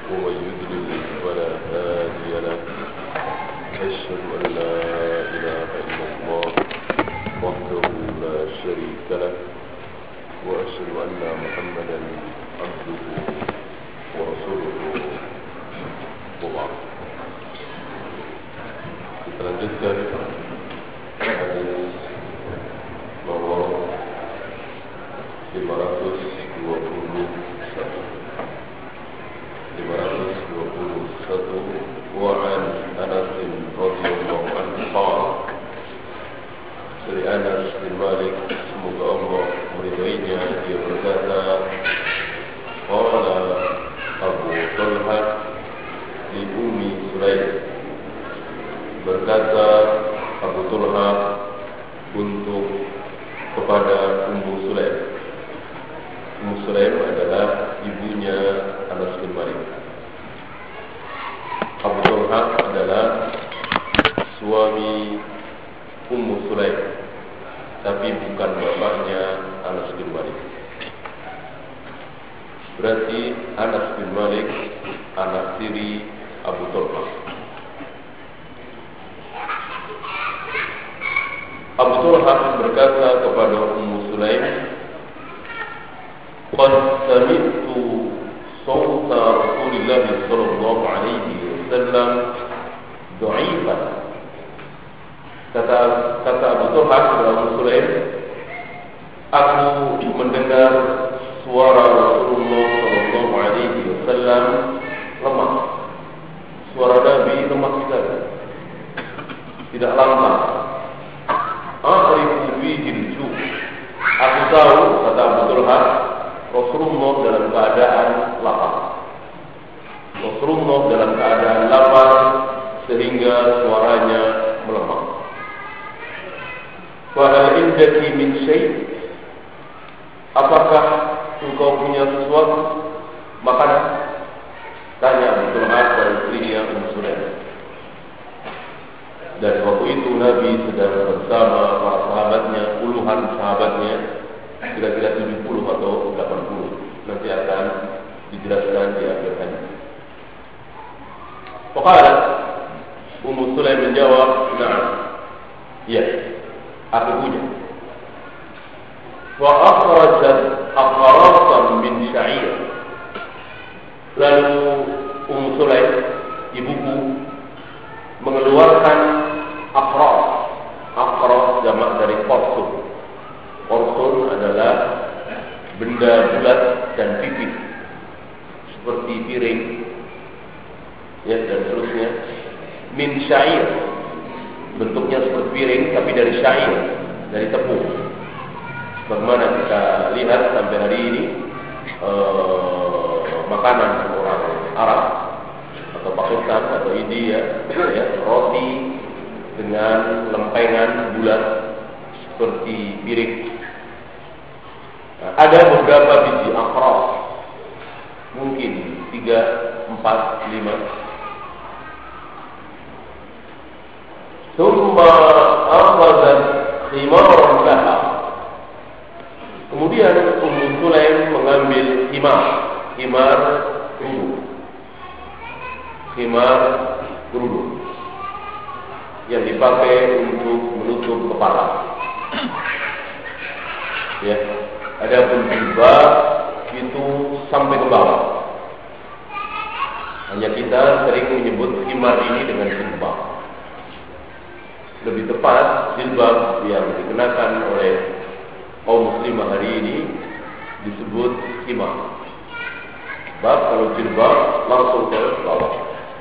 ومن يضلل فلا هادي له أشهد أن لا إله إلا الله وحده لا شريك له وأشهد أن محمدا عبده ورسوله وبعد. Kita lanjutkan hadis nomor 521 وعن أنس رضي الله عنه قال dari Anas bin Malik, semoga Allah meridainya, dia berkata, qala Abu Talha li Ummi Sulaim, berkata Abu Talha untuk kepada Ummu Sulaim. Ummu Sulaim adalah ibunya Anas bin Malik. Abu Talha adalah suami Ummu Sulaim, tapi bukan bapaknya Anas bin Malik. Berarti Anas bin Malik anak tiri Abu Talha. Abu Talha berkata kepada Ummu Sulaim, qad sami'tu sawta Rasulillah sallallahu alaihi wasallam dha'ifan. Kata Abu Talha kepada Ummu Sulaim, aku mendengar suara Rasulullah sallallahu alaihi wasallam lemah. Suara Nabi lemah sekali, tidak lantang. A'rifu fihi al-ju'. Aku tahu, kata Abu Talha, Rasulullah dalam keadaan lapar. Rasulullah dalam keadaan lapar sehingga suaranya melemah. Fa hal indaki min syai'? Apakah engkau punya sesuatu makanan? Tanya Abu Talha kepada istrinya Ummu Sulaim. Dan waktu itu Nabi sedang bersama para sahabatnya, puluhan sahabatnya, kira-kira 70 atau 80. Nanti akan dijelaskan di akhir hadis. Faqalat, Ummu Sulaim menjawab, "Na'am." Ya, aku punya. Wa akhrajat aqrasan min sya'ir. Lalu Ummu Sulaim, ibuku, mengeluarkan aqras. Aqras jamak dari qorsun. Qorsun adalah benda bulat dan pipih seperti piring, ya, dan seterusnya. Min syair, bentuknya seperti piring tapi dari syair, dari tepung. Bagaimana kita lihat sampai hari ini makanan orang Arab atau Pakistan atau India, ya, roti dengan lempengan bulat seperti piring. Nah, ada beberapa biji aqras, mungkin 3, 4, 5. Thumma akhadhat khimaran laha. Kemudian Ummu Sulaim mengambil khimar kerudung yang dipakai untuk menutup kepala. Ya, adapun jilbab itu sampai ke bawah. Hanya kita sering menyebut khimar ini dengan jilbab. Lebih tepat, jilbab yang dikenakan oleh kaum muslimah hari ini disebut khimar. Sebab kalau jilbab langsung ke bawah.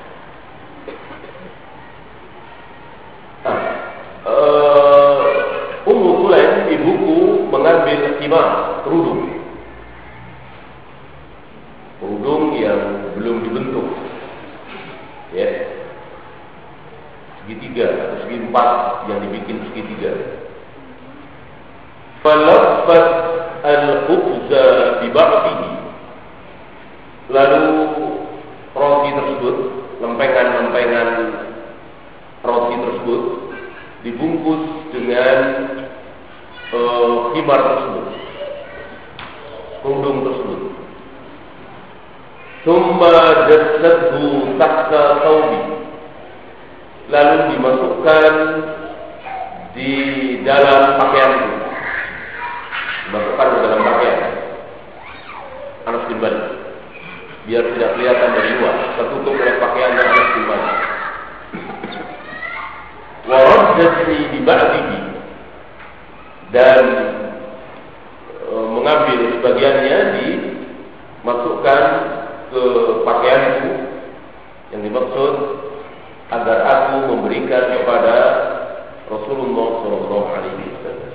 Ummu Sulaim, ibuku, mengambil khimar, kerudung yang belum dibentuk, ya, segitiga atau segi 4 yang dibikin segitiga. Falaffat al-khubza bi ba'dihi. Lalu roti tersebut, lempengan-lempengan roti tersebut dibungkus dengan khimar tersebut, kerudung tersebut. Thumma Thumma jasadhu tahta thawbi, lalu dimasukkan di dalam pakaianku, dimasukkan ke dalam pakaian. Anas bin Malik, biar tidak kelihatan dari luar, tertutup oleh pakaiannya Anas bin Malik. Wa raddani bi ba'dihi, dan mengambil sebagiannya dimasukkan ke pakaianku, yang dimaksud agar aku memberikan kepada Rasulullah sallallahu alaihi wasallam.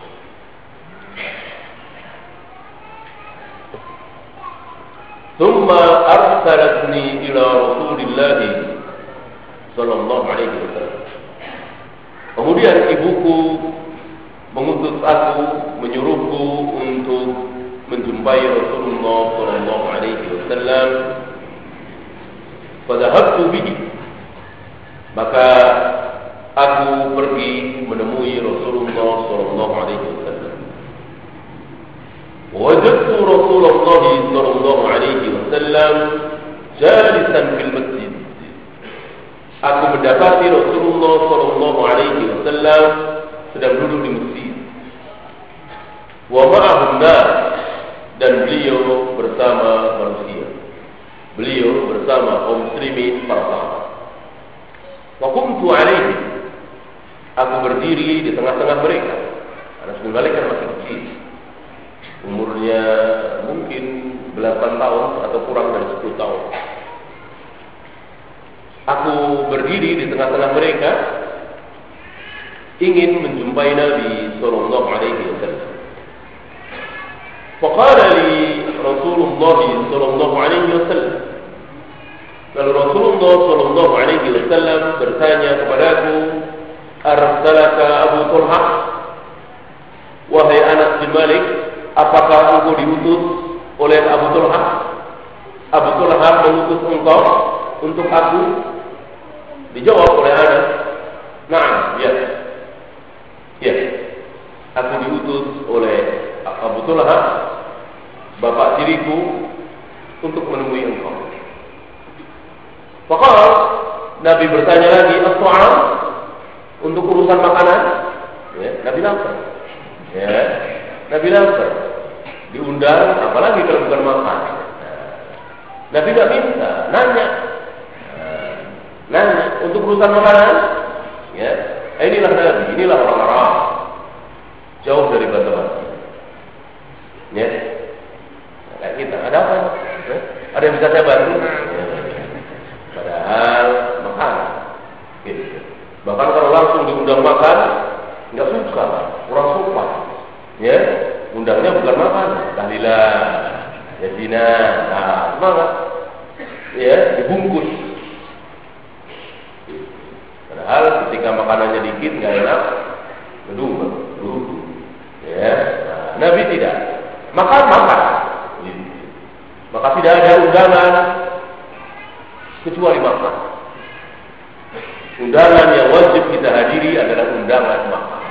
Thumma arsalatni ila Rasulillah sallallahu alaihi wasallam. Kemudian ibuku mengutus aku, menyuruhku untuk menjumpai Rasulullah sallallahu alaihi wasallam. Fadhahabtu bihi, maka aku pergi menemui Rasulullah sallallahu alaihi wasallam. Wajadtu Rasulullah sallallahu alaihi wasallam jalisan fil masjid. Aku mendapati Rasulullah sallallahu alaihi wasallam sedang duduk di masjid. Wa ma'ahun nas, dan beliau bersama manusia. Beliau bersama kaum muslimin para sahabat. Wa qumtu alaihi, aku berdiri di tengah-tengah mereka. Anas bin Malik kan masih kecil, umurnya mungkin 8 tahun atau kurang dari 10 tahun. Aku berdiri di tengah-tengah mereka, ingin menjumpai Nabi sallallahu alaihi wasallam. Faqala li Rasulullah sallallahu alaihi wasallam, lalu Rasulullah sallallahu alaihi wasallam bertanya kepadaku, arsalaka Abu Talha, wahai Anas bin Malik, apakah engkau diutus oleh Abu Talha? Abu Talha mengutus engkau untuk aku? Dijawab oleh Anas, "Na'am, ya. Ya, aku diutus oleh Abu Talha, bapak tiriku, untuk menemui engkau." Maka Nabi bertanya lagi, "As-su'am?" Untuk urusan makanan? Ya, Nabi lapar. Ya, Nabi lapar. Diundang, apalagi kalau bukan makan. Nabi tidak minta, nanya. Nanya untuk urusan makanan. Ya, inilah Nabi, inilah orang-orang jauh dari basa-basi. Ya, kayak kita. Ada apa? Ya? Ada yang bisa saya bantu? Ya. Padahal makan. Gitu. Bahkan kalau langsung diundang makan, nggak suka, kurang sopan. Ya, undangnya bukan makan, tahlilan, yasinah, nah, semangat. Ya, dibungkus. Padahal ketika makanannya dikit, nggak enak, duduk. Ya, nah, Nabi tidak. Makan. Maka tidak ada undangan kecuali makan. Undangan yang wajib kita hadiri adalah undangan makan.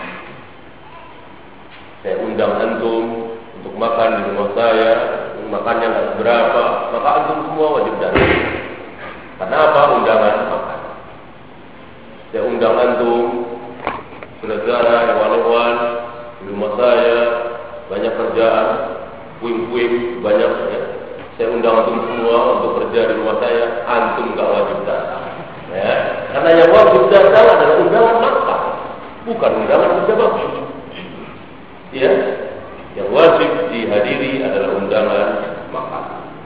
Saya undang antum untuk makan di rumah saya, makannya nggak seberapa, maka antum semua wajib datang. Karena apa? Undangan makan. Saya undang antum, saudara, hewan-hewan di rumah saya, banyak kerjaan, puing-puing banyak ya. Saya undang antum semua untuk kerja di rumah saya, antum nggak wajib datang. Ya, karena yang wajib datang adalah undangan makan, bukan undangan kerja bakti. Ya, yang wajib dihadiri adalah undangan makan.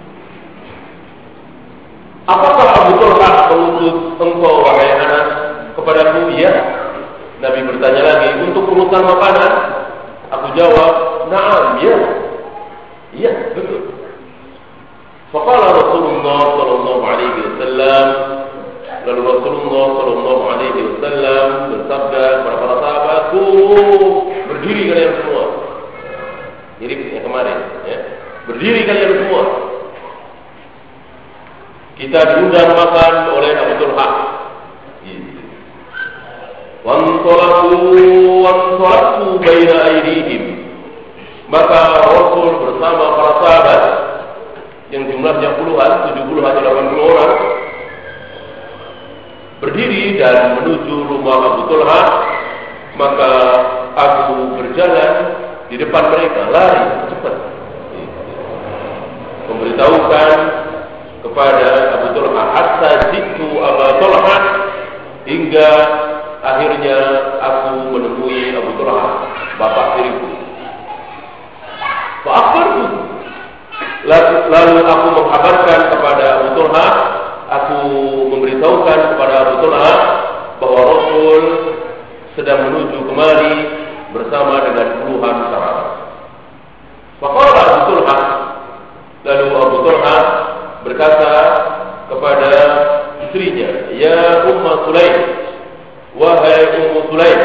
Apakah Abu Talha mengutus engkau wahai Anas kepadaku? Iya. Nabi bertanya lagi, untuk urusan makanan? Aku jawab, na'am, ya. Iya, betul. Faqala Rasulullah sallallahu alaihi wasallam, lalu Rasulullah sallallahu alaihi wasallam bersabda kepada para sahabat, berdiri kalian semua. Mirip yang kemarin, ya. Berdiri kalian semua. Kita diundang makan oleh Abu Talha. Wantolatu baina aydihim. Maka Rasul bersama para sahabat yang jumlahnya puluhan, 70 atau 80 orang, berdiri dan menuju rumah Abu Talha. Maka aku berjalan di depan mereka, lari cepat, memberitahukan kepada Abu Talha, hatta jitu Abu Talha, hingga akhirnya aku menemui Abu Talha, bapak tiriku. Fa'akhbartu, lalu aku menghabarkan kepada Abu Talha, aku memberitahukan kepada Abu Talha bahwa Rasul sedang menuju kemari bersama dengan puluhan sahabat. Faqala Abu Talha, lalu Abu Talha berkata kepada istrinya, ya Umma Sulaim, wahai Ummu Sulaim,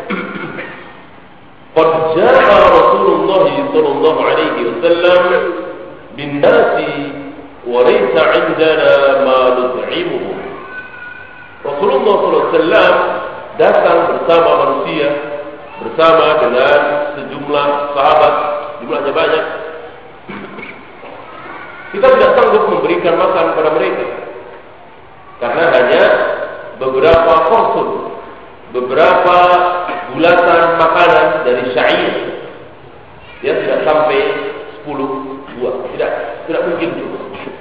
qad jaa Rasulullah sallallahu alaihi wasallam bin nasi wa laysa 'indana ma nut'imuhu. Rasulullah sallallahu alaihi wasallam datang bersama manusia, bersama dengan sejumlah sahabat, jumlahnya banyak. Kita tidak sanggup memberikan makan pada mereka karena hanya beberapa porsi, beberapa bulatan makanan dari syair. Dia tidak sampai 10 buah, tidak mungkin cukup.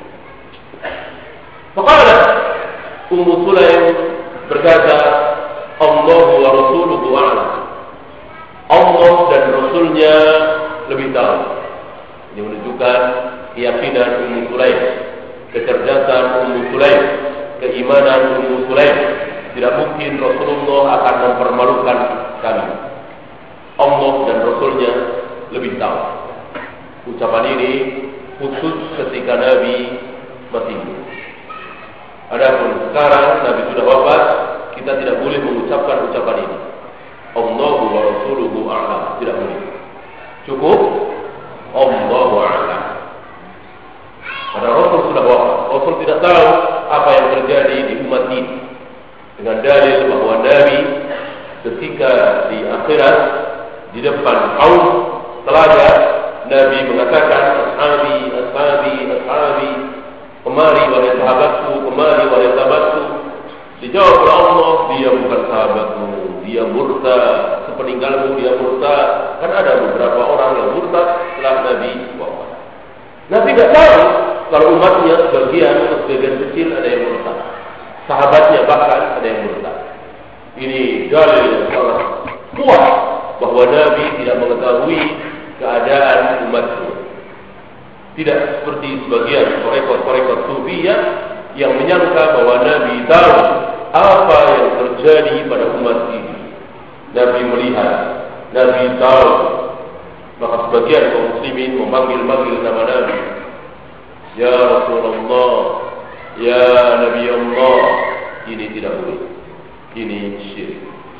Maka Ummu Sulaim berkata, Allah wa Rasuluhu a'lam. Allah dan Rasulnya lebih tahu. Ini menunjukkan keyakinan Ummu Sulaim, kecerdasan Ummu Sulaim, keimanan Ummu Sulaim. Tidak mungkin Rasulullah akan mempermalukan kami. Allah dan Rasulnya lebih tahu. Ucapan ini khusus ketika Nabi masih hidup. Adapun sekarang Nabi sudah wafat, kita tidak boleh mengucapkan ucapan ini. Allahu wa Rasuluhu a'lam. Tidak boleh. Cukup Allahu a'lam. Karena Rasul sudah wafat. Rasul tidak tahu apa yang terjadi di umat ini. Dengan dalil bahwa Nabi ketika di akhirat, di depan kaum telaga, Nabi mengatakan, ashabi, ashabi, ashabi, kemari wahai sahabatku, kemari wahai sahabatku. Dijawab oleh Allah, dia bukan sahabatmu, dia murtad, sepeninggalmu dia murtad. Kan ada beberapa orang yang murtad setelah Nabi wafat. Nabi tidak tahu kalau umatnya sebagian atau sebagian kecil ada yang murtad. Sahabatnya bahkan ada yang murtad. Ini dalil yang sangat kuat bahwa Nabi tidak mengetahui keadaan umatnya. Tidak seperti sebagian perekod-perekod Sufiyah yang menyangka bahwa Nabi tahu apa yang terjadi pada umat ini. Nabi melihat, Nabi tahu. Maka sebagian kaum muslimin memanggil-manggil nama Nabi, ya Rasulullah, ya Nabi Allah. Ini tidak boleh. Ini syirik.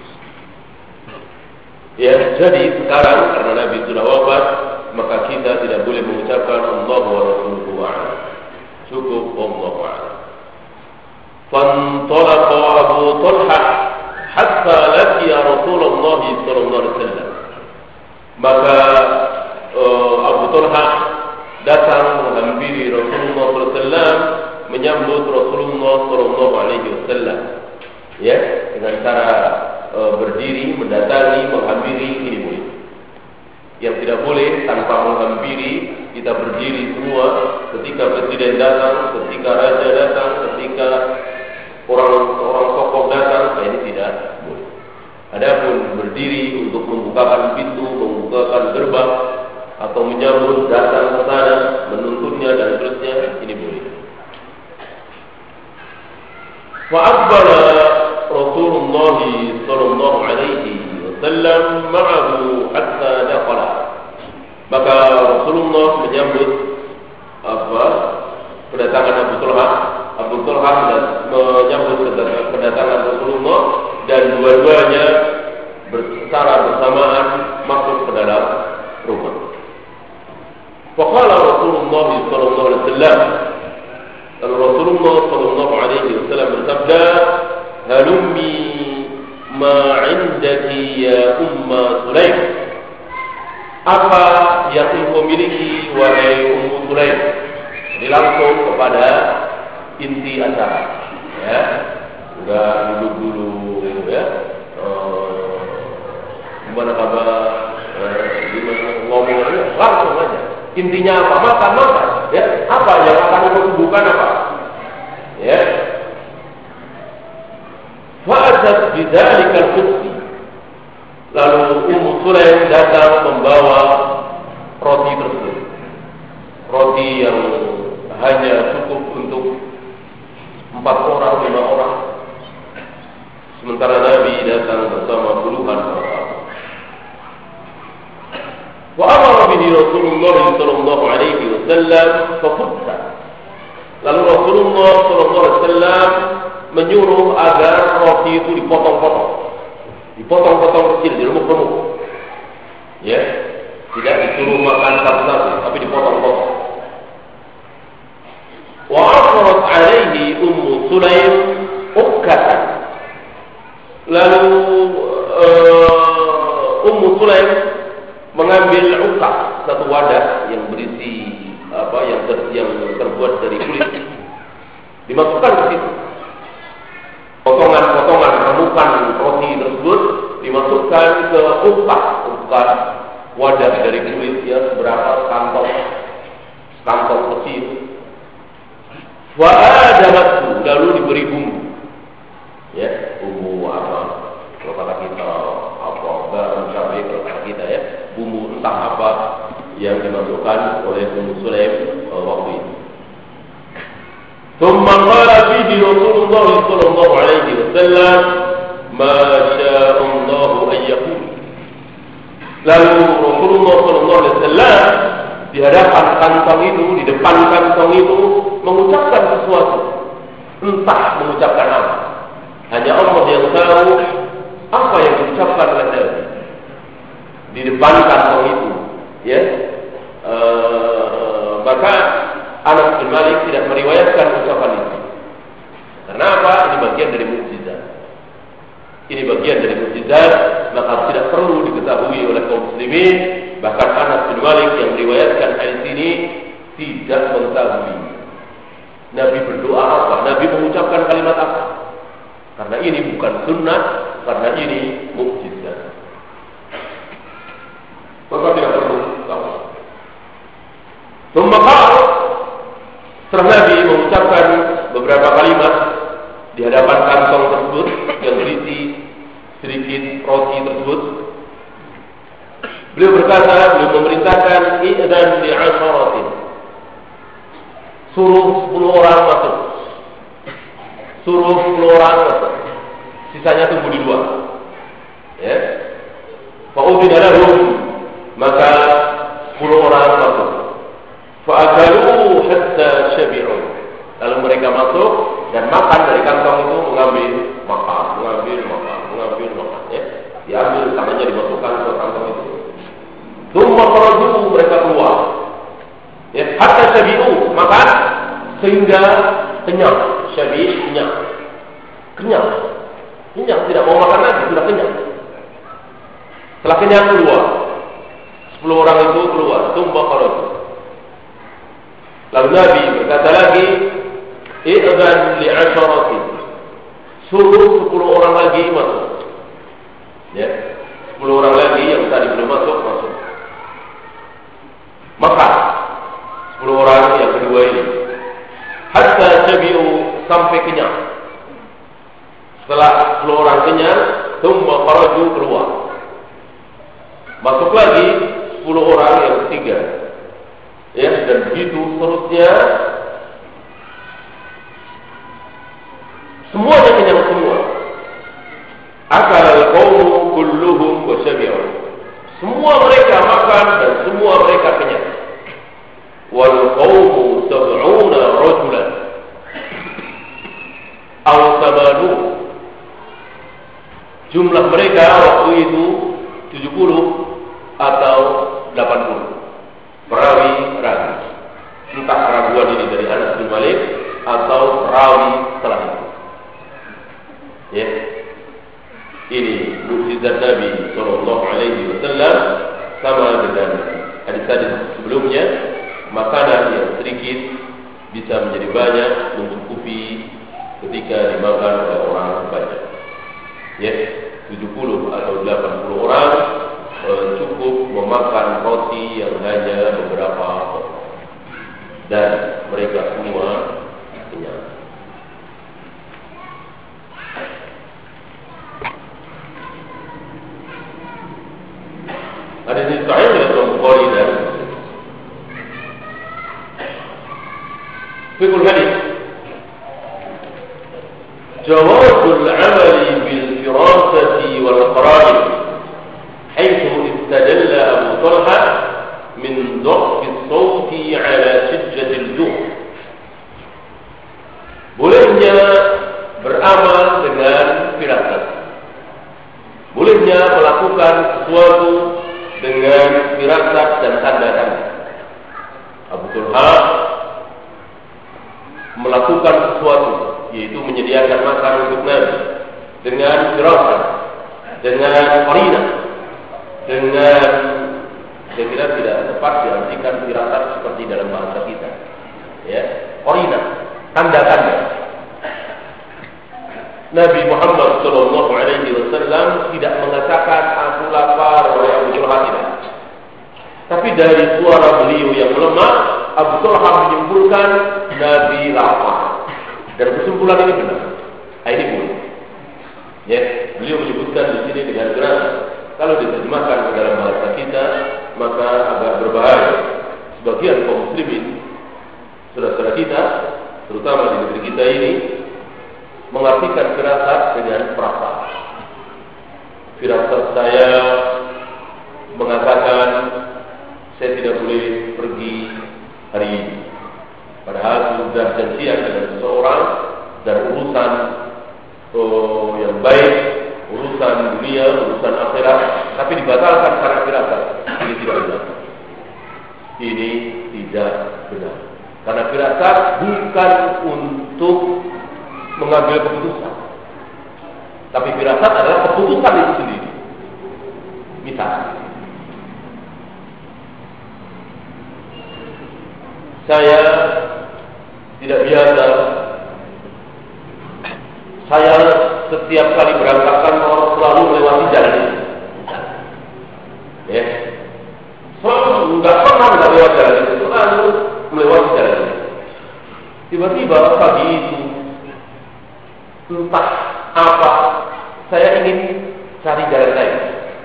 Ya, jadi sekarang karena Nabi sudah wafat, maka kita tidak boleh mengucapkan Allah wa Rasuluhu a'lam. Cukup Allah a'lam. Fantalaqa Abu Talha hatta laqiya Rasulullah sallallahu alaihi wasallam. Maka Abu Talha datang menghampiri Rasulullah sallallahu alaihi wasallam, menyambut Rasulullah sallallahu alaihi wasallam. Ya, dengan cara berdiri, mendatangi, menghampiri, ini boleh. Yang tidak boleh tanpa menghampiri, kita berdiri semua ketika presiden datang, ketika raja datang, ketika orang tokoh datang, ini tidak boleh. Adapun berdiri untuk membukakan pintu, membukakan gerbang, atau menyambut datang ke sana, menuntunnya dan seterusnya, ini boleh. Fa'akbala Rasulullah sallallahu alaihi wasallam ma'ahu hatta dakhala. Maka Rasulullah menyambut kedatangan Abu Talha. Abu Talha menyambut kedatangan Rasulullah dan dua-duanya secara bersamaan masuk ke dalam rumah. Faqala Rasulullah sallallahu alaihi wasallam, lalu Rasulullah sallallahu alaihi wasallam bersabda, halummi ma 'indaki ya Umma Sulaim. Apa yang engkau miliki wahai Ummu Sulaim? Jadi langsung kepada inti acara, ya, enggak duduk dulu, ya, gimana kabar, gimana ngomongnya, langsung aja. Intinya apa? Makan, ya. Apa yang akan disebutkan apa? Ya. Fa'adat bidzalikal qudsi. Lalu Ummu Sulaim datang membawa roti tersebut. Roti yang hanya cukup untuk 4 orang, 5 orang. Sementara Nabi datang bersama puluhan orang. Wa amara bihi Rasulullah sallallahu alaihi wasallam fafutta. Lalu Rasulullah sallallahu alaihi wasallam menyuruh agar roti itu dipotong-potong kecil, diremuk-remuk. Ya, tidak disuruh makan satu-satu, tapi dipotong-potong. Wa afarat alaihi Ummu Sulaim ukkatan. Lalu Ummu Sulaim mengambil ukah, satu wadah yang berisi yang terbuat dari kulit, dimasukkan ke situ. Potongan-potongan remukan roti tersebut dimasukkan ke ukah wadah dari kulit, ya, seberapa kantong kecil. Wa adamatu, lalu diberi bumbu, ya, bumbu apa? Kalau kata kita apa? Garam, cabai, kalau kata kita, ya, bumbu entah apa yang dimasukkan oleh Ummu Sulaim waktu itu. ثم قال فيه رسول الله صلى الله عليه وسلم ما شاء الله أن يقول. Lalu Rasulullah sallallahu alaihi wasallam di hadapan kantong itu, di depan kantong itu mengucapkan sesuatu. Entah mengucapkan apa. Hanya Allah yang tahu apa yang diucapkan oleh Nabi di depan kantong itu, ya. Maka Anas bin Malik tidak meriwayatkan ucapan itu. Karena apa? Ini bagian dari mukjizat. Ini bagian dari mukjizat, maka tidak perlu diketahui oleh kaum muslimin. Bahkan Anas bin Malik yang meriwayatkan hadis ini tidak mengetahui Nabi berdoa apa, Nabi mengucapkan kalimat apa. Karena ini bukan sunnah, karena ini mukjizat. Maka tidak perlu tahu. Setelah Nabi mengucapkan beberapa kalimat di hadapan kantong tersebut yang berisi sedikit roti tersebut, beliau memerintahkan i'dan li'asharatin, suruh 10 orang masuk. Suruh 10 orang masuk. Sisanya tunggu di luar. Ya. Fa'udina lahum, maka 10 orang masuk. Fa'akalu hatta syabi'u. Lalu mereka masuk dan makan dari kantong itu, mengambil makan, ya. Diambil, tangannya dimasukkan ke kantong itu. Tsumma kharaju, mereka keluar. Ya, hatta syabi'u, makan sehingga kenyang. Syabi' kenyang, tidak mau makan lagi, sudah kenyang. Setelah kenyang keluar, 10 orang itu keluar. Tsumma kharaju. Lalu Nabi berkata lagi, i'dzan li'asharatin, suruh 10 orang lagi masuk. Ya, 10 orang lagi yang tadi belum masuk. Maka 10 orang yang kedua ini hatta syabi'u, sampai kenyang. Setelah 10 orang kenyang, tsumma kharaju, keluar. Masuk lagi 10 orang yang ketiga. Ya, dan begitu seterusnya. Semuanya kenyang semua. Akal al-qawmu kulluhum wa syabi'u. Semua mereka makan dan semua mereka kenyang. Wal qawmu 70 rajulan aw 80. Jumlah mereka waktu itu 70 atau 80. Perawi ragu. Entah keraguan ini dari Anas bin Malik atau rawi setelah itu. Ya. Ini mukjizat Nabi sallallahu alaihi wasallam, sama dengan hadis-hadis sebelumnya. Makanan yang sedikit bisa menjadi banyak, mencukupi ketika dimakan oleh orang banyak. Ya, 70 atau 80 orang cukup memakan roti yang hanya beberapa potong, dan mereka semua kenyang. Hadis ini sahih dalam Bukhari dan Muslim. Fikul hadis, jawazul amali bil firasati wal qara'in, haitsu istadalla Abu Talha min dha'fi as-sawti ala shiddati al-ju'. Bolehnya beramal dengan firasat, bolehnya melakukan sesuatu dengan firasat dan tanda-tanda. Abu Talha melakukan sesuatu, yaitu menyediakan makan untuk Nabi dengan firasat, dengan qarinah, dengan, saya kira tidak tepat diartikan firasat seperti dalam bahasa kita, ya, qarinah, tanda-tanda. Nabi Muhammad SAW tidak mengatakan aku lapar oleh Abu Talha, tidak. Tapi dari suara beliau yang melemah, Abu Talha menyimpulkan Nabi lapar. Dan kesimpulan ini benar. Ini boleh. Ya, beliau menyebutkan di sini dengan jelas. Kalau diterjemahkan ke dalam bahasa kita, maka agak berbahaya. Sebagian kaum muslimin, saudara-saudara kita, terutama di negeri kita ini, mengartikan firasat dengan perasaan. Firasat saya mengatakan saya tidak boleh pergi hari ini, padahal sudah janjian dengan seseorang dan urusan yang baik, urusan dunia, urusan akhirat, tapi dibatalkan karena firasat. Ini tidak benar. Ini tidak benar. Karena firasat bukan untuk mengambil keputusan, tapi firasat adalah keputusan itu sendiri. Misal, saya tidak biasa, saya setiap kali berangkat kantor selalu melewati jalan ini. Ya, selalu nggak pernah nggak lewat jalan itu, selalu melewati jalan ini. Tiba-tiba pagi itu, entah apa, saya ingin cari jalan lain.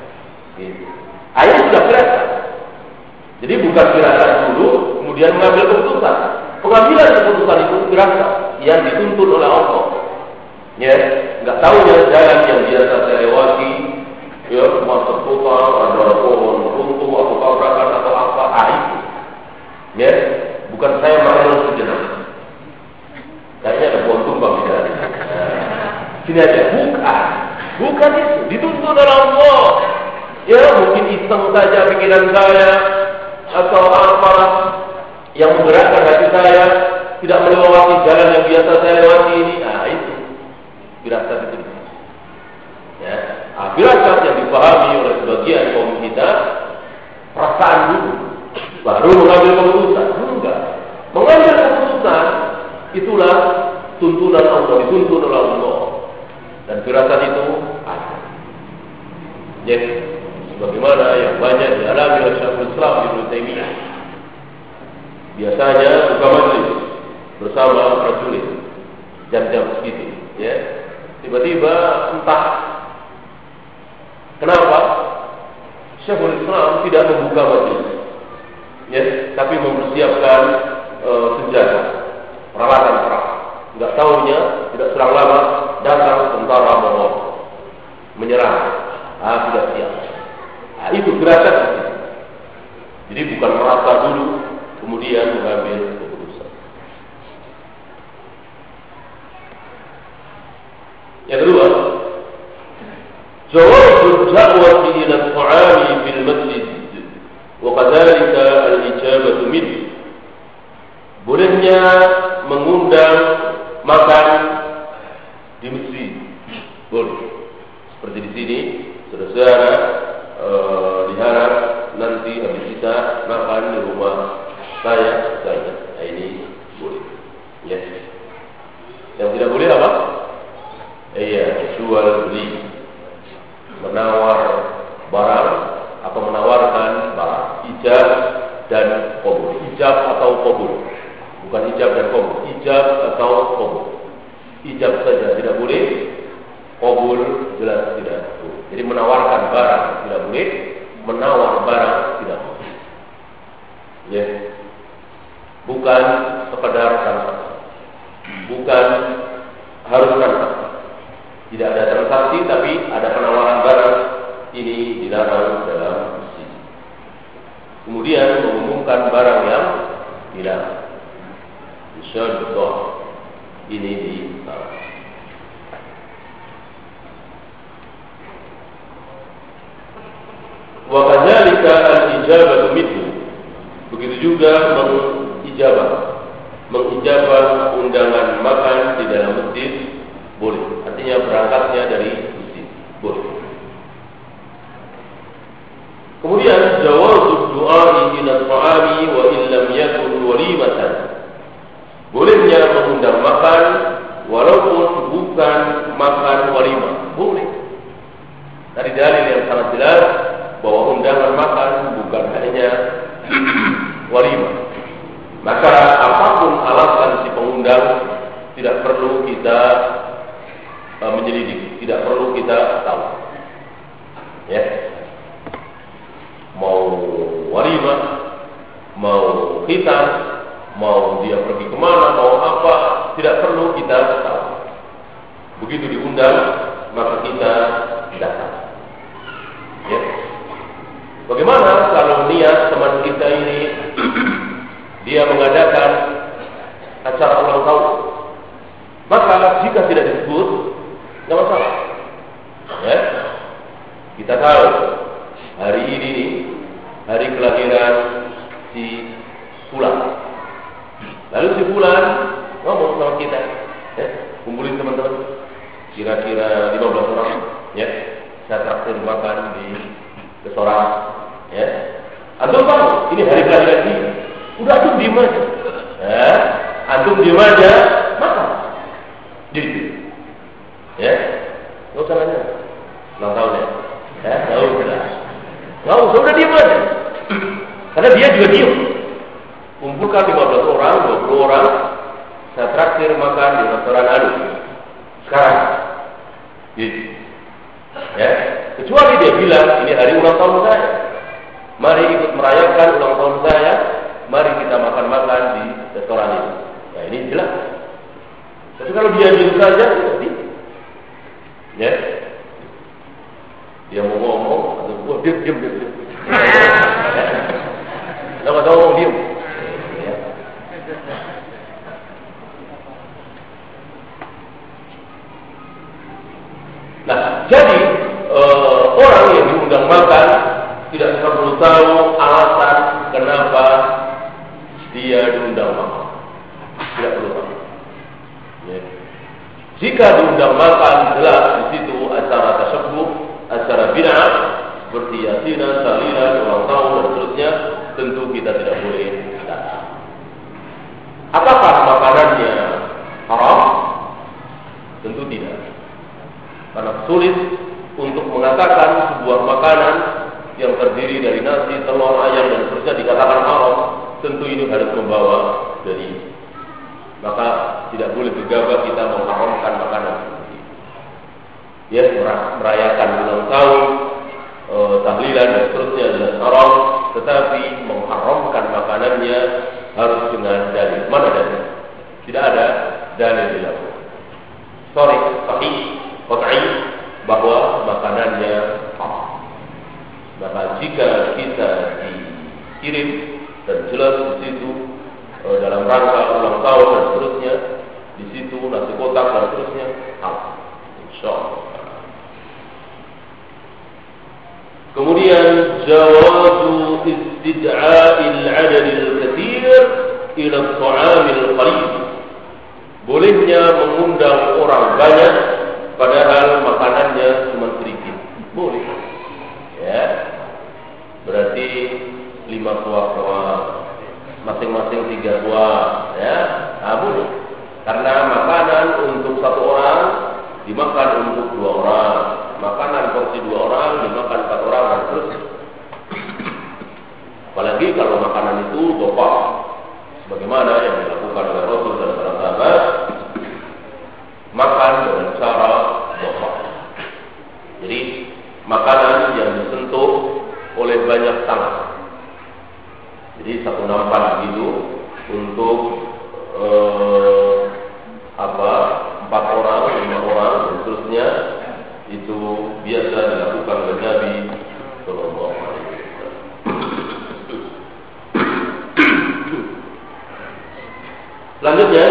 Ini sudah firasat. Jadi bukan firasat dulu, kemudian mengambil keputusan. Pengambilan keputusan itu firasat yang dituntun oleh Allah. Ya, nggak tahu ya jalan yang biasa saya lewati, ya masuk kota, ada pohon runtuh atau tabrakan atau apa, itu. Ya, bukan saya mengeluh sejenak. Kayaknya ada pohon tumbang di jalan. Sini aja, bukan itu, dituntun oleh Allah. Ya, mungkin iseng saja pikiran saya atau apa yang menggerakkan hati saya tidak melewati jalan yang biasa saya lewati ini. Itu firasat itu. Ya, firasat yang dipahami oleh sebagian kaum kita, perasaan dulu, baru mengambil keputusan. Enggak, mengambil keputusan itulah tuntunan Allah, dituntun oleh Allah. Dan firasat itu ada. Jadi, sebagaimana yang banyak dialami oleh Syekhul Islam Ibnu Taimiyah. Biasanya buka majlis bersama prajurit jam-jam segitu, ya. Tiba-tiba entah kenapa Syekhul Islam tidak membuka majlis, ya, tapi mempersiapkan senjata, peralatan perang. Enggak tahunya tidak selang lama datang tentara Mongol menyerang. Sudah siap. Itu gerakan. Jadi bukan merasa dulu kemudian mengambil keputusan. Yang kedua, jawazul da'wati ila at-ta'ami fil masjid wa kadzalika al-ijabatu minhu. Bolehnya mengundang makan di masjid. Boleh. Seperti di sini, saudara-saudara diharap nanti habis kita makan di rumah saya. Ini boleh. Yang tidak boleh apa? Iya, jual beli, menawar barang atau menawarkan barang, ijab dan qabul. Ijab atau qabul, bukan ijab dan qabul. Ijab atau qabul. Ijab saja tidak boleh, qabul jelas tidak boleh. Jadi menawarkan barang tidak boleh, menawar barang tidak boleh. Ya, bukan sekedar transaksi, bukan harus transaksi. Tidak ada transaksi tapi ada penawaran barang, ini dilarang dalam Islam. Kemudian mengumumkan barang yang dilarang, isyadullah, ini dilarang. Wa kadzalika al-ijabatu minhu. Begitu juga mengijabah undangan makan di dalam masjid boleh. Artinya berangkatnya dari masjid boleh. Kemudian jawazud du'a'i ila ta'ami wa illam yakun walimatan. Bolehnya mengundang makan walaupun bukan makan walimah. Boleh. Dari dalil yang sangat jelas bahwa undangan makan bukan hanya walimah. Maka apapun alasan si pengundang tidak perlu kita menyelidiki, tidak perlu kita tahu. Ya. Mau walimah, mau khitan, mau dia pergi kemana, mau apa, tidak perlu kita tahu. Begitu diundang, maka kita datang. Ya. Bagaimana kalau niat teman kita ini dia mengadakan acara ulang tahun? Maka jika tidak disebut, tidak masalah. Ya. Kita tahu hari ini hari kelahiran si Fulan. Lalu si Fulan ngomong sama kita, ya, kumpulin teman-teman, kira-kira 15 orang, ya, saya traktir makan di restoran, ya. Antum tahu ini hari kelahiran dia, udah antum diem aja, ya, antum diem aja, makan, jadi, ya, nggak usah nanya, ulang tahunnya, ya, nggak usah, udah diem aja, karena dia juga diem. Kumpulkan 15 orang, 20 orang, saya traktir makan di restoran anu sekarang, gitu. Ya, kecuali dia bilang ini hari ulang tahun saya, mari ikut merayakan ulang tahun saya, mari kita makan-makan di restoran ini. Nah ini jelas. Tapi kalau dia diam saja, ya, dia mau ngomong, atau diam. Nggak tahu ngomong diam. Nah, jadi orang yang diundang makan tidak perlu tahu alasan kenapa dia diundang makan. Tidak perlu tahu. Ya. Jika diundang makan jelas di situ acara tasyabbuh, acara bid'ah seperti yasinan, salinan, ulang tahun dan seterusnya, tentu kita tidak boleh datang. Apakah makanannya haram? Tentu tidak. Karena sulit untuk mengatakan sebuah makanan yang terdiri dari nasi, telur, ayam dan seterusnya dikatakan haram. Tentu ini harus membawa dari. Maka tidak boleh gegabah kita mengharamkan makanan seperti itu. Ya, merayakan ulang tahun, tahlilan dan seterusnya jelas haram, tetapi mengharamkan makanannya harus dengan dalil. Mana dalil? Tidak ada dalil di dalam. Sahih qat'i bahwa makanannya haram. Maka jika kita dikirim dan jelas di situ dalam rangka ulang tahun dan seterusnya, di situ nasi kotak dan seterusnya haram, insyaallah. Kemudian jawazu istid'a'il 'adadil katsir ila at-ta'amil qalil. Bolehnya mengundang orang banyak padahal makanannya cuma sedikit. Boleh. Ya. Berarti 5 kuah, masing-masing 3 kuah, ya. Boleh. Karena makanan makan dengan cara bapak. Jadi makanan yang disentuh oleh banyak tangan. Jadi satu nampan begitu untuk 4 orang, 5 orang dan seterusnya, itu biasa dilakukan oleh Nabi Sallallahu Alaihi Wasallam. Selanjutnya,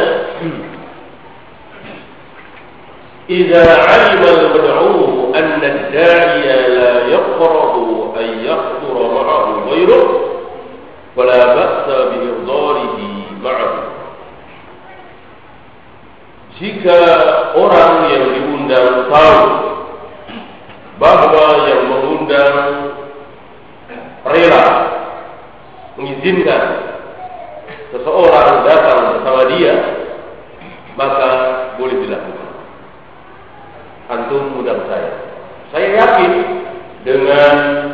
إذا علم المدعو أن الداعي لا يقرب أن يحضر معه غيره فلا بأس بإحضاره معه. Jika orang yang diundang tahu bahwa yang mengundang rela mengizinkan seseorang datang bersama dia, maka boleh dilakukan. Antum undang saya yakin dengan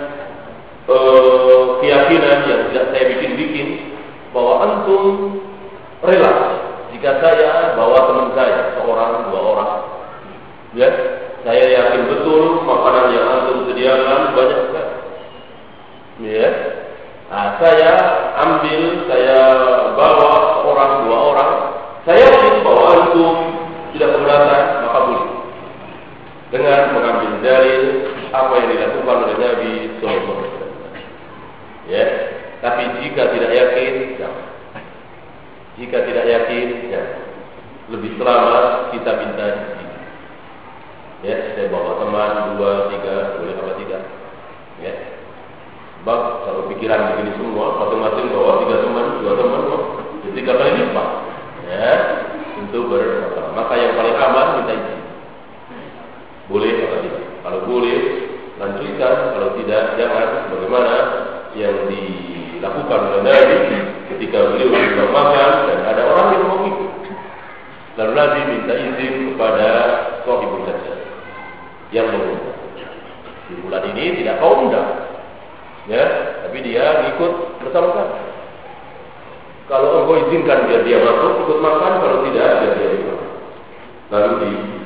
keyakinan yang tidak saya bikin-bikin bahwa antum rela jika saya bawa teman saya, 1, 2 orang, ya, saya yakin betul makanan yang antum sediakan banyak sekali, ya. Nah, saya ambil, saya bawa 1, 2 orang, saya yakin bahwa antum tidak keberatan, maka boleh. Dengan mengambil dalil apa yang dilakukan oleh Nabi Sallallahu Alaihi Wasallam. Ya, tapi jika tidak yakin, jangan. Jika tidak yakin, jangan. Lebih selamat kita minta izin. Ya, saya bawa teman 2, 3, boleh apa tidak? Ya, sebab kalau pikiran begini semua, masing-masing bawa 3 teman, 2 teman, jadi 3 kali lipat. Ya, itu bermasalah. Maka yang paling aman minta izin. Boleh atau tidak? Kalau boleh, lanjutkan. Kalau tidak, jangan. Bagaimana yang dilakukan oleh Nabi ketika beliau sedang makan dan ada orang yang mau ikut. Lalu Nabi minta izin kepada sahibul hajat yang mengundang. Di bulan ini tidak kau undang, ya, tapi dia ikut bersama kami. Kalau engkau izinkan biar dia masuk ikut makan, kalau tidak biar dia ikut. Lalu diizinkan.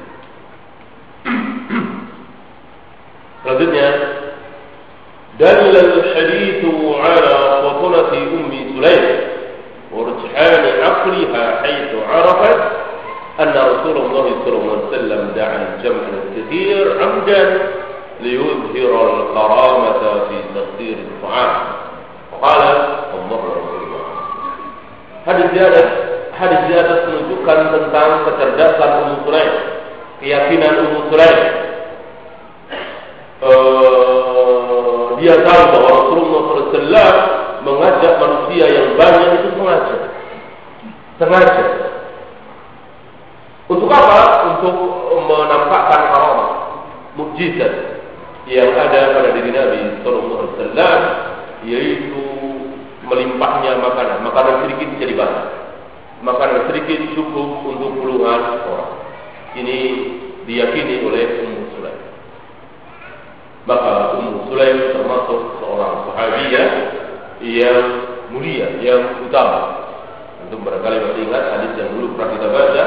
Selanjutnya, dalil al-hadits ala fatunati ummi Sulaim wa rujhan aqliha haythu arafat anna Rasulullah sallallahu alaihi wasallam da'a al-jam' al-kathir 'amdan liyudhhira al-karamata fi taqdir al-ta'am. Qala Allah Rasulullah. Hadis di atas menunjukkan tentang kecerdasan Ummu Sulaim, keyakinan Ummu Sulaim. Dia tahu bahwa Rasulullah SAW mengajak manusia yang banyak itu sengaja. Untuk apa? Untuk menampakkan karamah, mukjizat yang ada pada diri Nabi SAW, yaitu melimpahnya makanan sedikit jadi banyak, makanan sedikit cukup untuk puluhan orang. Ini diyakini oleh Ummu Sulaim. Maka Ummu Sulaim termasuk seorang sahabiyah yang mulia, yang utama. Untuk barangkali masih ingat hadis yang dulu pernah kita baca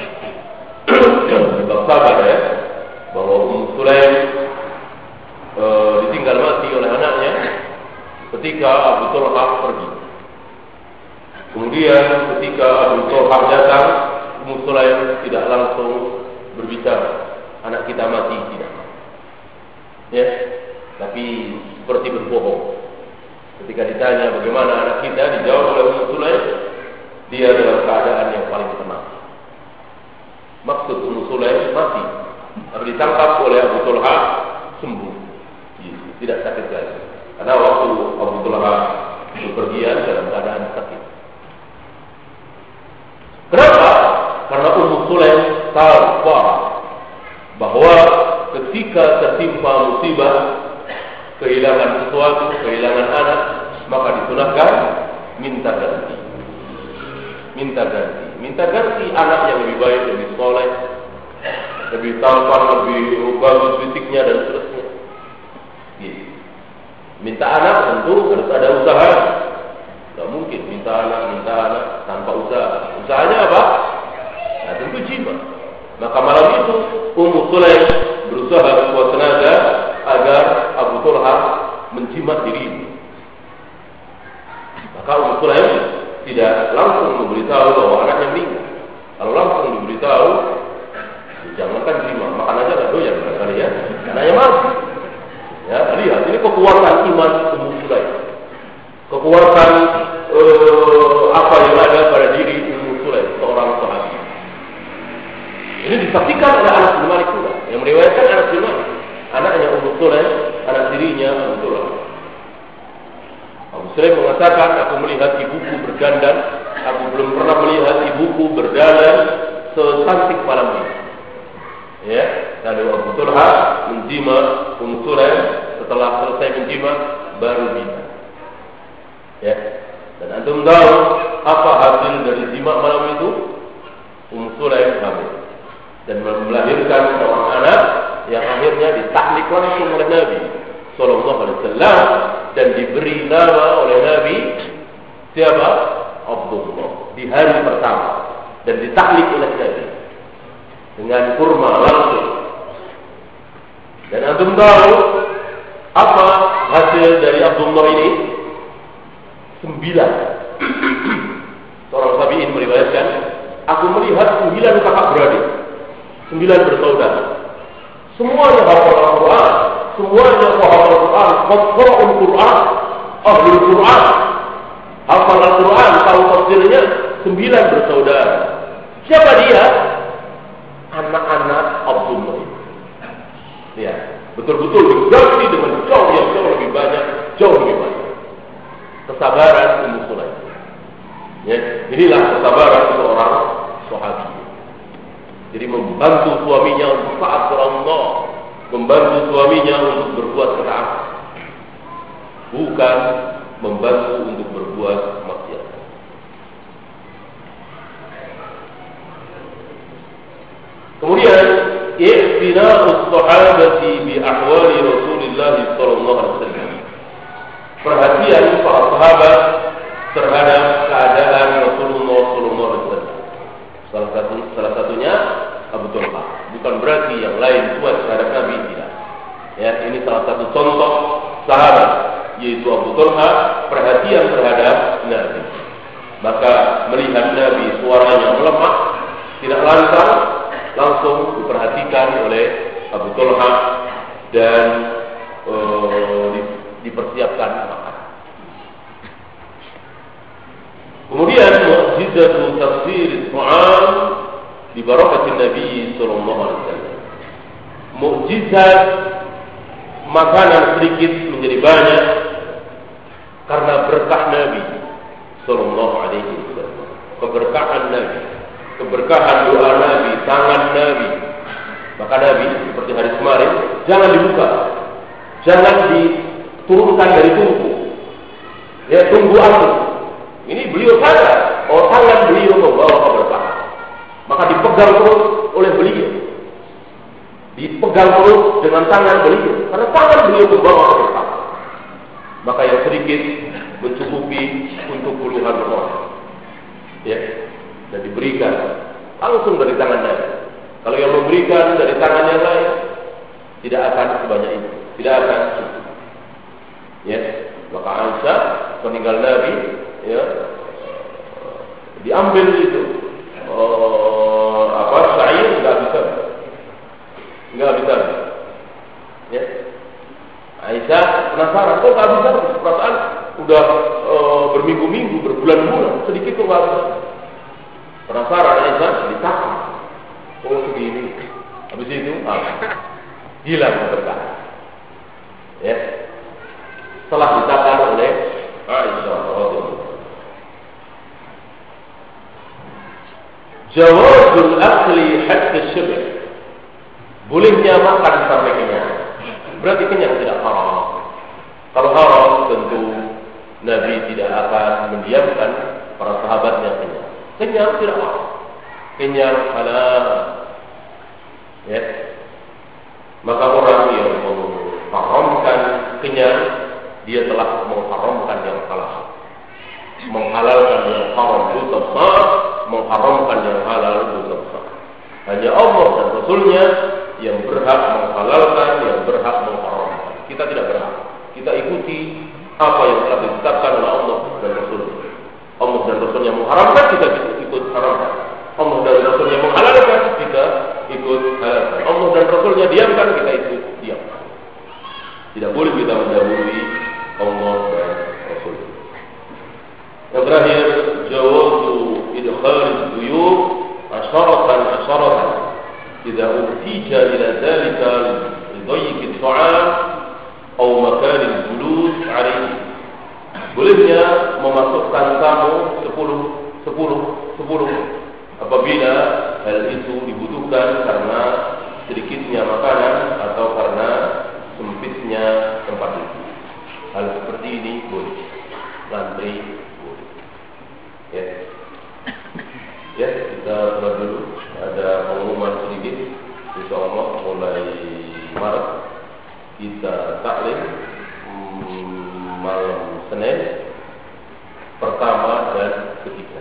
di bab sabar, ya, bahwa Ummu Sulaim ditinggal mati oleh anaknya ketika Abu Talhah pergi. Kemudian ketika Abu Talhah datang, Ummu Sulaim tidak langsung berbicara, anak kita mati, tidak. Ya, tapi seperti berbohong. Ketika ditanya bagaimana anak kita, dijawab oleh Ummu Sulaim, dia dalam keadaan yang paling tenang. Maksud Ummu Sulaim mati, tapi ditangkap oleh Abu Talhah, sembuh, tidak sakit lagi. Karena waktu Abu Talhah bepergian dalam keadaan sakit. Kenapa? Karena Ummu Sulaim tahu bahwa ketika tertimpa musibah, kehilangan sesuatu, kehilangan anak, maka disunahkan minta ganti. Minta ganti anak yang lebih baik, lebih soleh, lebih tampan, lebih bagus fisiknya dan seterusnya. Gitu. Minta anak tentu harus ada usaha. Tidak mungkin minta anak tanpa usaha. Usahanya apa? Nah, tentu jimat. Maka malam itu Ummu Sulaim berusaha sekuat tenaga agar Abu Talha menjimat dirinya. Maka Ummu Sulaim tidak langsung memberitahu bahwa anaknya meninggal. Kalau langsung diberitahu, jangankan jimat, makan aja nggak doyan barangkali ya. Anaknya mati. Ya, lihat ini kekuatan iman Ummu Sulaim. Kekuatan apa yang ada pada diri Ummu Sulaim, seorang sahabat. Ini disaksikan oleh Anas bin Malik juga, yang meriwayatkan Anas bin Malik, anaknya Ummu Sulaim, anak tirinya Abu Talha. Abu Sulaim mengatakan, aku melihat ibuku berdandan, aku belum pernah melihat ibuku berdandan secantik malam ini. Ya, lalu Abu Talha menjima Ummu Sulaim, setelah selesai menjima baru bisa. Ya, dan antum tahu apa hasil dari jima malam itu? Ummu Sulaim hamil dan melahirkan seorang anak yang akhirnya ditaklik langsung oleh Nabi Sallallahu Alaihi Wasallam dan diberi nama oleh Nabi siapa? Abdullah di hari pertama dan ditaklik oleh Nabi dengan kurma langsung. Dan antum tahu apa hasil dari Abdullah ini? 9. Seorang tabi'in meriwayatkan, aku melihat 9 kakak beradik, 9 bersaudara. Semuanya hafal Al-Quran, semuanya hafal Al-Quran, qira'ul Quran, ahlul Quran, hafal Al-Quran, tahu tafsirnya, 9 bersaudara. Siapa dia? Anak-anak Abdullah itu. Ya, betul-betul diganti dengan jauh lebih banyak, jauh lebih banyak. Kesabaran Ummu Sulaim. Ya, inilah kesabaran seorang sahabat. Jadi membantu suaminya untuk taat kepada Allah, membantu suaminya untuk berbuat ketaatan, bukan membantu untuk berbuat maksiat. Kemudian, i'tina'us sahabati bi ahwali Rasulillah sallallahu alaihi wasallam. Perhatian para sahabat terhadap keadaan Rasulullah sallallahu alaihi wasallam. Salah satunya Abu Talha. Bukan berarti yang lain kuat terhadap Nabi, tidak. Ya, ini salah satu contoh sahabat, yaitu Abu Talha perhatian terhadap Nabi. Maka melihat Nabi suaranya melemah, tidak lantang, langsung diperhatikan oleh Abu Talha dan dipersiapkan makan. Kemudian mukjizatu tafsir Al-Quran di barakatin Nabi sallallahu alaihi wasallam. Mukjizat makanan sedikit menjadi banyak karena berkah Nabi sallallahu alaihi wasallam. Keberkahan Nabi, keberkahan doa Nabi, tangan Nabi. Maka Nabi seperti hari kemarin jangan dibuka, jangan diturunkan dari tungku. Ya, tunggu aku. Ini beliau sadar, tangan beliau membawa keberkahan. Maka dipegang terus oleh beliau. Dipegang terus dengan tangan beliau. Karena tangan beliau membawa keberkahan. Maka yang sedikit mencukupi untuk puluhan orang. Ya, dan diberikan langsung dari tangan Nabi. Kalau yang memberikan dari tangan yang lain, tidak akan sebanyak itu. Tidak akan cukup. Ya, maka Aisyah peninggal Nabi, ya, diambil itu syair nggak bisa, ya. Aisyah penasaran, kok nggak bisa? Perasaan udah berminggu-minggu, berbulan-bulan, sedikit kok nggak bisa. Penasaran Aisyah, ditakar, oh segini, habis itu hilang keberkahan, ya. Setelah ditakar oleh Aisyah radhiyallahu. Jawazul akli hatta syibh. Bolehnya makan sampai kenyang. Berarti kenyang tidak haram. Kalau haram tentu Nabi tidak akan mendiamkan para sahabatnya kenyang. Kenyang tidak haram. Kenyang halal. Ya. Maka orang yang mengharamkan kenyang, dia telah mengharamkan yang halal. Menghalalkan yang haram itu besar, mengharamkan yang halal itu besar. Hanya Allah Rasulnya yang berhak menghalalkan, yang berhak mengharamkan. Kita tidak berhak. Kita ikuti apa yang telah ditetapkan oleh Allah dan Rasul. Allah dan Rasulnya mengharamkan, kita ikut haramkan. Allah dan Rasulnya menghalalkan, kita ikut halalkan. Allah dan Rasulnya diamkan, kita ikut diamkan. Tidak boleh kita mendahului Allah dan Rasul. Yang terakhir, jawazu idkhal ad-duyur asharatan idza uhtija ila dzalika lidayyiq at-ta'am aw makan al-julus 'alayhi. Bolehnya memasukkan tamu 10 apabila hal itu dibutuhkan karena sedikitnya makanan atau karena sempitnya tempat itu. Hal seperti ini boleh. Ngantri boleh. Ya, kita telah dulu ada pengumuman sedikit. Insyaallah mulai Maret kita taklim malam Senin pertama dan ketiga.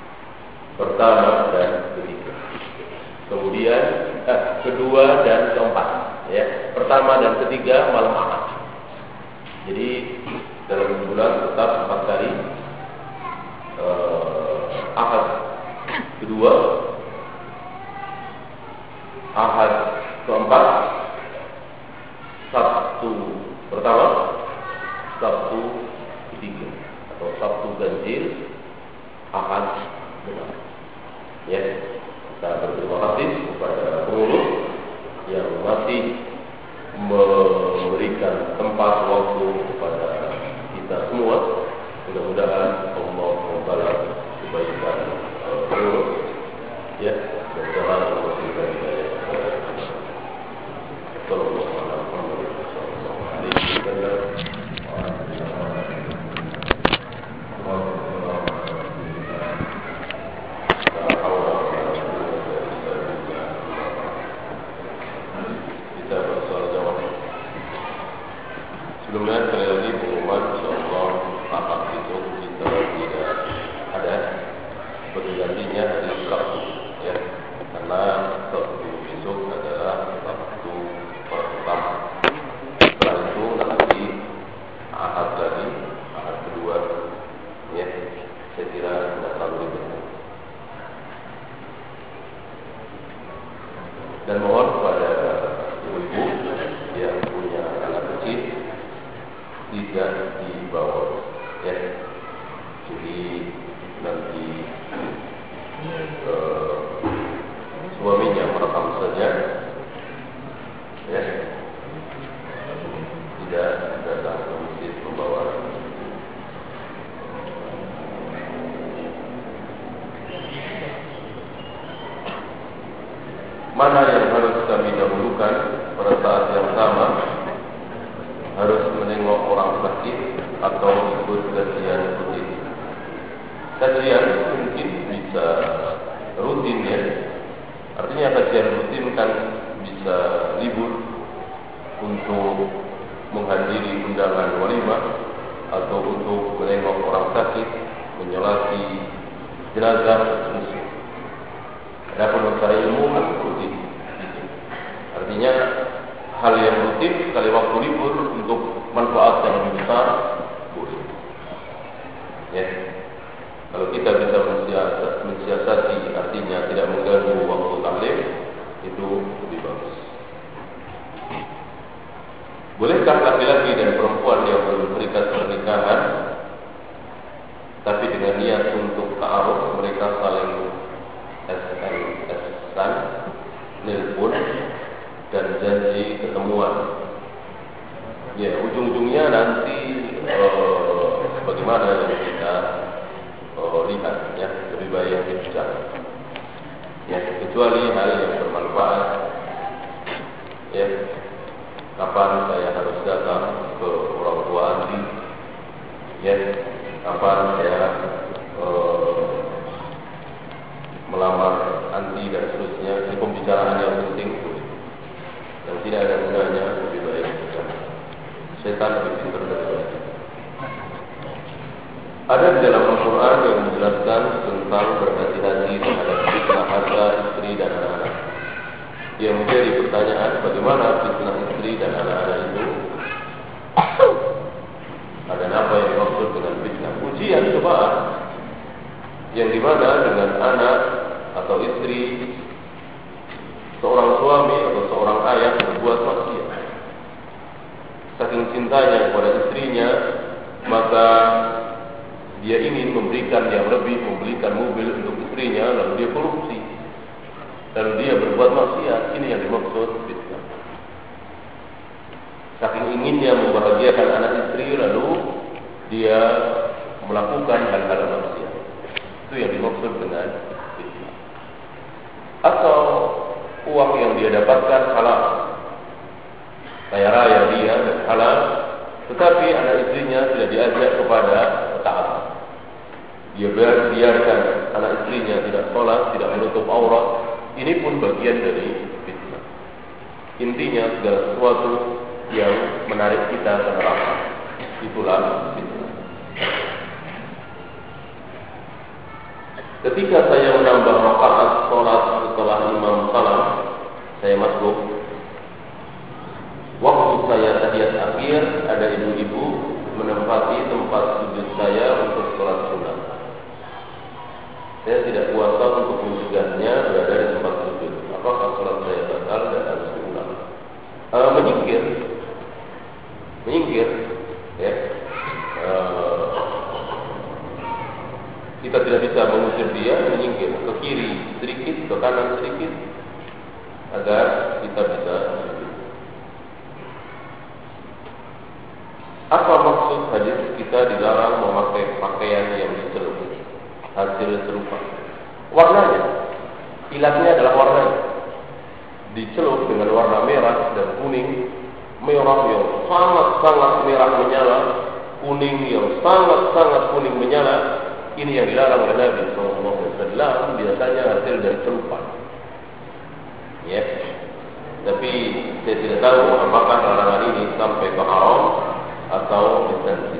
Kemudian kedua dan keempat, ya. Pertama dan ketiga malam Ahad. Jadi dalam bulan tetap 4 kali. Ahad kedua, Ahad keempat, Sabtu pertama, Sabtu ketiga atau Sabtu ganjil, Ahad genap. Ya, kita berterima kasih kepada pengurus yang masih memberikan tempat waktu kepada kita semua. Mudah-mudahan Allah membalas kebaikan pengurus, ya, dan jalan memberikan hidayah kepada kita. Sallallahu alaihi wasallam. Sebelumnya sekali lagi pengumuman, insyaallah akad itu kita tidak ada, bergantinya hari Sabtu, ya, karena Sabtu besok adalah Sabtu pertama. Setelah itu nanti Ahad lagi, Ahad kedua, ya, saya kira tidak terlalu ribet. Dan mohon kepada ibu-ibu yang punya anak kecil tidak dibawa, ya. Jadi nanti suaminya merekam saja, ya. Tidak datang ke masjid membawa. Mana yang harus kami dahulukan pada saat yang sama? Harus menengok orang sakit atau ikut kajian rutin. Kajian mungkin bisa rutin, ya. Artinya kajian rutin kan bisa libur untuk menghadiri undangan walimah atau untuk menengok orang sakit, menyolati jenazah seterusnya. Adapun masalah ilmu kan rutin. Artinya hal yang rutin sekali waktu libur untuk manfaat yang lebih besar boleh. Ya, kalau kita bisa mensiasati, artinya tidak mengganggu waktu taklim, itu lebih bagus. Bolehkah laki-laki dan perempuan yang belum berikat pernikahan, tapi dengan niat untuk ta'aruf, mereka saling SMS-an, nelpon, dan janji ketemuan? Ya, ujung-ujungnya nanti bagaimana yang kita lihat, ya, lebih baik dicari, ya, kecuali hal yang bermanfaat, ya. Kapan saya harus datang ke orang tua Andi, ya, kapan saya melamar Andi dan seterusnya. Ini pembicaraan yang penting yang tidak ada gunanya, lebih baik setan lebih pintar daripada kita. Ada di dalam Al-Quran yang menjelaskan tentang berhati-hati terhadap fitnah harta, istri dan anak-anak. yang menjadi pertanyaan, bagaimana fitnah istri dan anak-anak itu? Ada apa yang dimaksud dengan fitnah? Ujian, cobaan, yang dimana dengan anak atau istri, seorang suami atau seorang ayah berbuat maksiat. Saking cintanya kepada istrinya, maka dia ingin memberikan yang lebih, membelikan mobil untuk istrinya, lalu dia korupsi, lalu dia berbuat maksiat. Ini yang dimaksud fitnah. Saking inginnya membahagiakan anak istri, lalu dia melakukan hal-hal maksiat. Itu yang dimaksud dengan fitnah. Atau uang yang dia dapatkan halal, kaya raya dia dan halal, tetapi anak istrinya tidak diajak kepada taat. Dia biarkan anak istrinya tidak sholat, tidak menutup aurat. Ini pun bagian dari fitnah. Intinya segala sesuatu yang menarik kita ke neraka, itulah fitnah. Ketika saya menambah rakaat sholat setelah imam salam, saya masuk. Waktu saya tahiyat akhir, ada ibu-ibu menempati tempat sujud saya untuk sholat sunat. Saya tidak kuasa untuk mencegahnya berada di tempat sujud. Apakah sholat saya batal dan harus diulang? Menyingkir, ya. Kita tidak bisa mengusir dia, menyingkir ke kiri sedikit, ke kanan sedikit, agar kita bisa. Apa maksud hadis kita dilarang memakai pakaian yang dicelup? Hasil serupa. Warnanya, ilatnya adalah warnanya. Dicelup dengan warna merah dan kuning, merah yang sangat-sangat merah menyala, kuning yang sangat-sangat kuning menyala. Ini yang dilarang oleh Nabi SAW, biasanya hasil dari celupan. Ya. Tapi saya tidak tahu apakah larangan ini sampai ke haram atau disensi.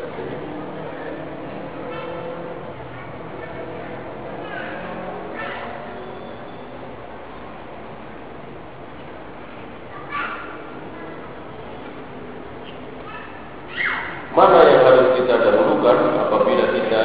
Mana yang harus kita dahulukan apabila kita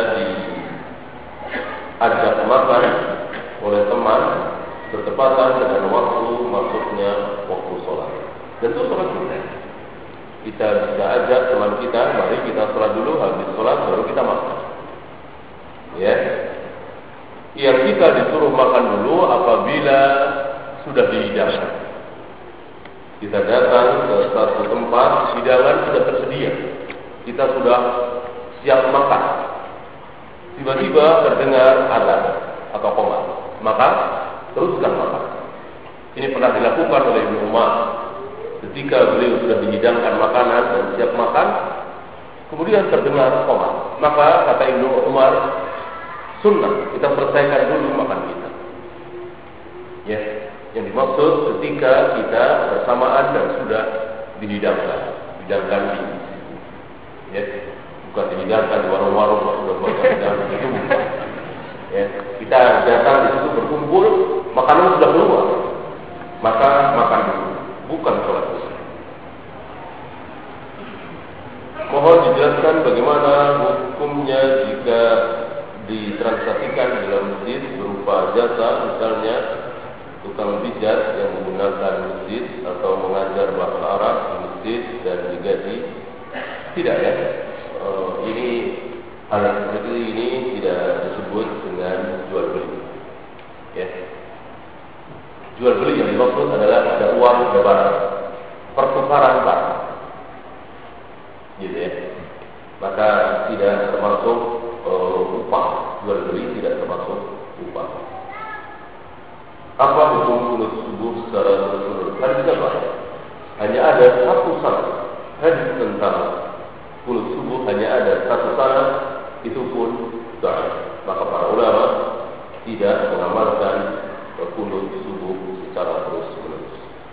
diajak makan oleh teman bertepatan dengan waktu masuknya waktu sholat? Tentu sholat sunat. Kita bisa ajak teman kita, mari kita sholat dulu, habis sholat baru kita makan. Ya, yang kita disuruh makan dulu apabila sudah dihidangkan. Kita datang ke satu tempat, hidangan sudah tersedia, kita sudah siap makan. Tiba-tiba terdengar azan atau qomat, maka teruskan makan. Ini pernah dilakukan oleh Ibnu Umar. Ketika beliau sudah dihidangkan makanan dan siap makan, kemudian terdengar qomat, maka kata Ibnu Umar, sunnah kita selesaikan dulu makan kita. Ya, yang dimaksud ketika kita bersamaan dan sudah dihidangkan di ya, bukan dihidangkan di warung-warung sudah berhidangkan, itu bukan. Ya, kita datang di situ berkumpul, makanan sudah keluar, maka makan dulu, bukan sholat. Mohon dijelaskan bagaimana hukumnya jika ditransaksikan di dalam masjid berupa jasa, misalnya tukang pijat yang menggunakan masjid atau mengajar bahasa Arab di masjid dan digaji. Tidak, ya. Ini hal seperti ini tidak disebut dengan jual beli. Ya. Jual beli yang dimaksud adalah ada uang, ada barang, pertukaran barang, gitu ya. Maka tidak termasuk upah. Jual beli tidak termasuk upah. Apa hukum kunut subuh secara terus-menerus? Kan tidak banyak. Hanya ada satu sanad hadis tentang kunut subuh, hanya ada satu sanad, itu pun dhaif. Maka para ulama tidak mengamalkan kunut subuh secara terus-menerus.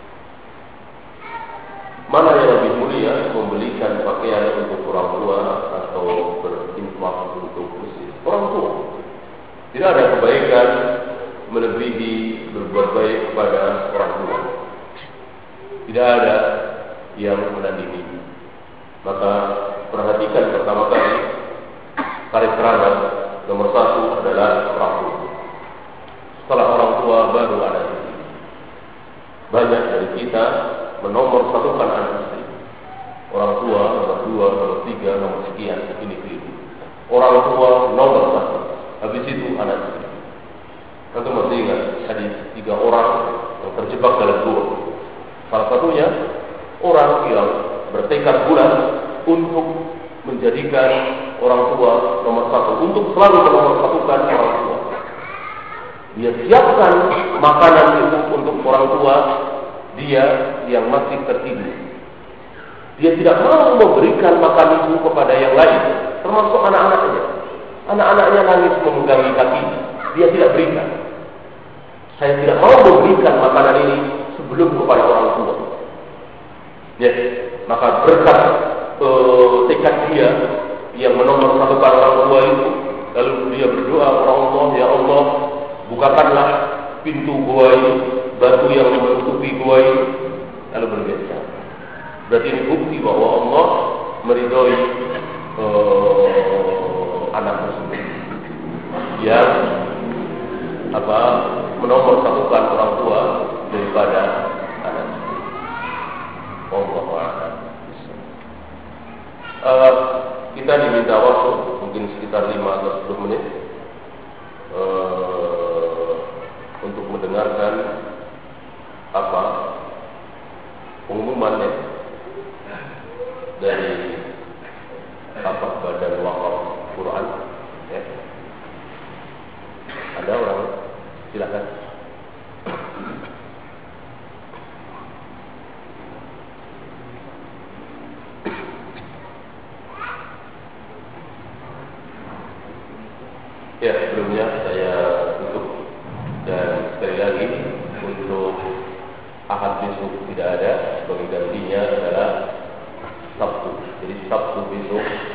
Mana yang lebih mulia, membelikan pakaian untuk orang tua atau berinfak untuk masjid? Orang tua. Tidak ada kebaikan melebihi berbuat baik kepada orang tua. tidak ada yang menandingi. Maka perhatikan pertama kali karakter nomor satu adalah orang tua. Setelah orang tua baru anak istri. Banyak dari kita menomor satukan anak istri. Orang tua nomor dua, nomor tiga, nomor sekian, ini keliru. Orang tua nomor satu. Habis itu anak istri. Tentu masih ingat hadis 3 orang yang terjebak dalam gua. Salah satunya orang yang bertekad bulat untuk menjadikan orang tua nomor satu, untuk selalu nomor satukan orang tua. Dia siapkan makanan itu untuk orang tua dia yang masih tertidur. Dia tidak mau memberikan makan itu kepada yang lain, termasuk anak-anaknya. Anak-anaknya nangis memegangi kakinya, dia tidak berikan. Saya tidak mau memberikan makanan ini sebelum kepada orang tua. Ya, maka berkat tekad dia yang menomor satukan orang tua itu, lalu dia berdoa kepada Allah, ya Allah, bukakanlah pintu gua ini, batu yang menutupi gua ini, lalu berbiasa. Berarti ini bukti bahwa Allah meridhoi anak tersebut yang menomor satukan orang tua daripada anak. Kita diminta waktu mungkin sekitar 5 atau 10 menit untuk mendengarkan pengumumannya dari Badan Wakaf Quran. Ya. Ada orang? Silakan. Ya, sebelumnya saya tutup dan sekali lagi untuk Ahad besok tidak ada, sebagai gantinya adalah Sabtu. Jadi Sabtu besok